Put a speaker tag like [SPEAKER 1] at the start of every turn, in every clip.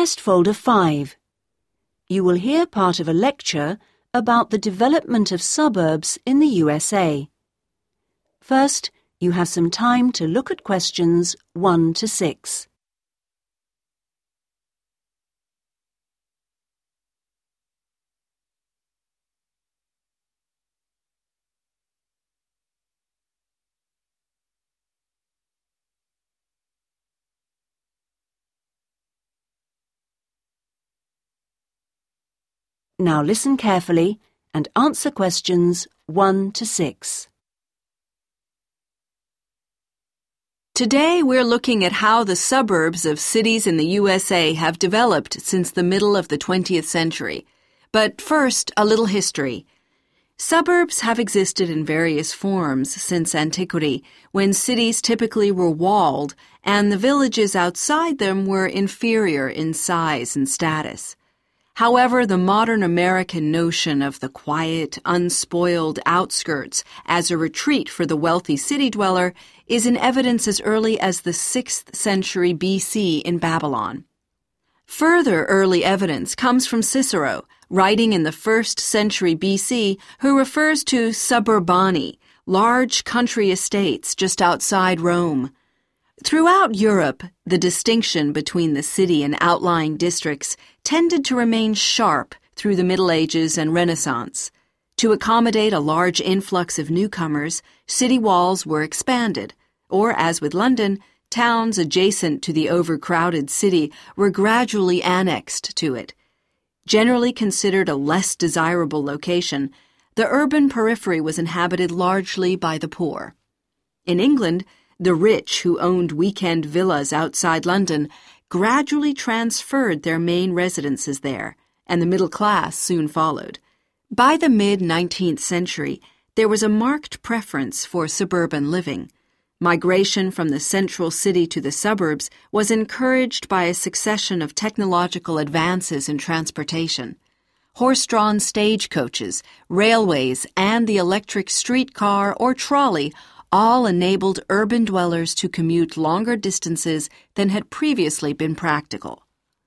[SPEAKER 1] Test Folder 5. You will hear part of a lecture about the development of suburbs in the USA. First, you have some time to look at questions 1 to 6. Now listen carefully and answer questions 1 to 6.
[SPEAKER 2] Today we're looking at how the suburbs of cities in the USA have developed since the middle of the 20th century. But first, a little history. Suburbs have existed in various forms since antiquity, when cities typically were walled and the villages outside them were inferior in size and status. However, the modern American notion of the quiet, unspoiled outskirts as a retreat for the wealthy city dweller is in evidence as early as the 6th century BC in Babylon. Further early evidence comes from Cicero, writing in the 1st century BC, who refers to suburbani, large country estates just outside Rome. Throughout Europe, the distinction between the city and outlying districts tended to remain sharp through the Middle Ages and Renaissance. To accommodate a large influx of newcomers, city walls were expanded, or, as with London, towns adjacent to the overcrowded city were gradually annexed to it. Generally considered a less desirable location, the urban periphery was inhabited largely by the poor. In England, the rich who owned weekend villas outside London gradually transferred their main residences there, and the middle class soon followed. By the mid-19th century, there was a marked preference for suburban living. Migration from the central city to the suburbs was encouraged by a succession of technological advances in transportation. Horse-drawn stagecoaches, railways, and the electric streetcar or trolley all enabled urban dwellers to commute longer distances than had previously been practical.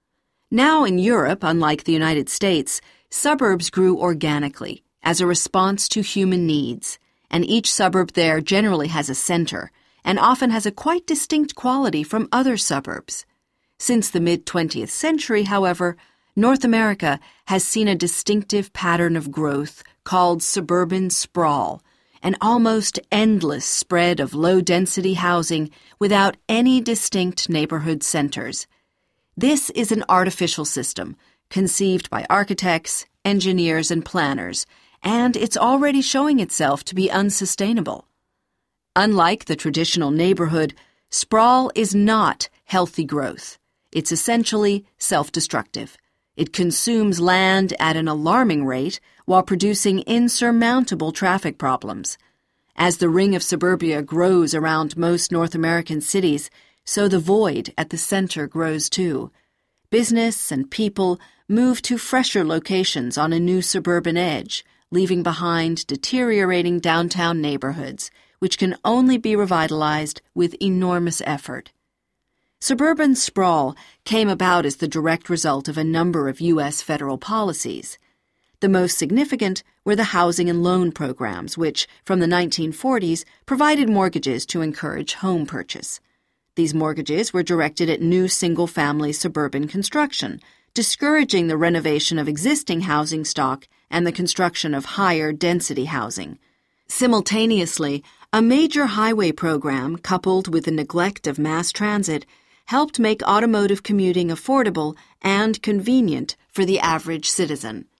[SPEAKER 2] Now in Europe, unlike the United States, suburbs grew organically as a response to human needs, and each suburb there generally has a center and often has a quite distinct quality from other suburbs. Since the mid-20th century, however, North America has seen a distinctive pattern of growth called suburban sprawl, an almost endless spread of low-density housing without any distinct neighborhood centers. This is an artificial system, conceived by architects, engineers, and planners, and it's already showing itself to be unsustainable. Unlike the traditional neighborhood, sprawl is not healthy growth. It's essentially self-destructive. It consumes land at an alarming rate while producing insurmountable traffic problems. As the ring of suburbia grows around most North American cities, so the void at the center grows too. Business and people move to fresher locations on a new suburban edge, leaving behind deteriorating downtown neighborhoods, which can only be revitalized with enormous effort. Suburban sprawl came about as the direct result of a number of U.S. federal policies. The most significant were the housing and loan programs, which, from the 1940s, provided mortgages to encourage home purchase. These mortgages were directed at new single-family suburban construction, discouraging the renovation of existing housing stock and the construction of higher-density housing. Simultaneously, a major highway program, coupled with the neglect of mass transit, helped make automotive commuting affordable and convenient for the average citizen.